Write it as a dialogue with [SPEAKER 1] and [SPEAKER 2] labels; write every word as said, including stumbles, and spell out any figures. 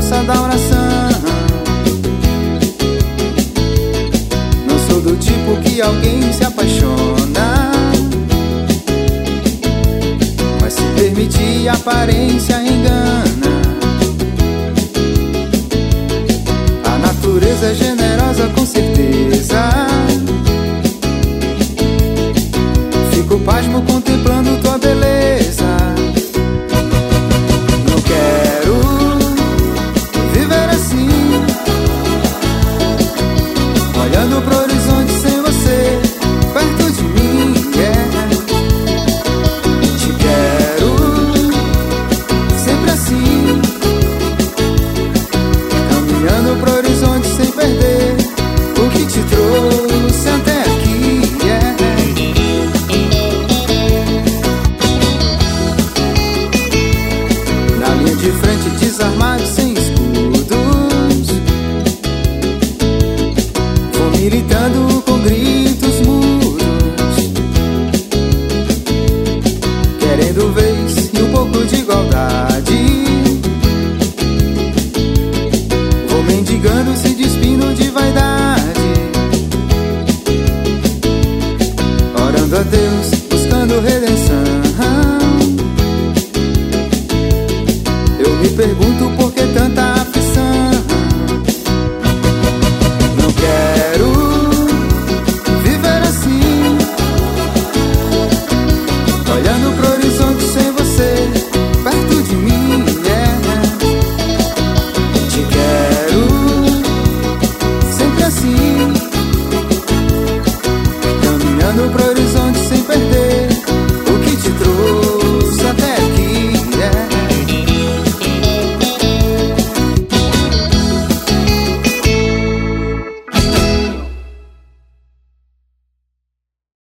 [SPEAKER 1] força da oração. Não sou do tipo que alguém se apaixona, mas se permitir a aparência engana. A natureza é generosa com certeza. Fico pasmo contemplando tua beleza. Não quero viver assim, olhando pro horizonte sem você perto de mim, yeah. Te quero sempre assim, caminhando pro horizonte sem perder o que te trouxe até aqui, yeah. Na linha de frente, desarmado sem escudos, vou militando com gritos mudos, querendo ver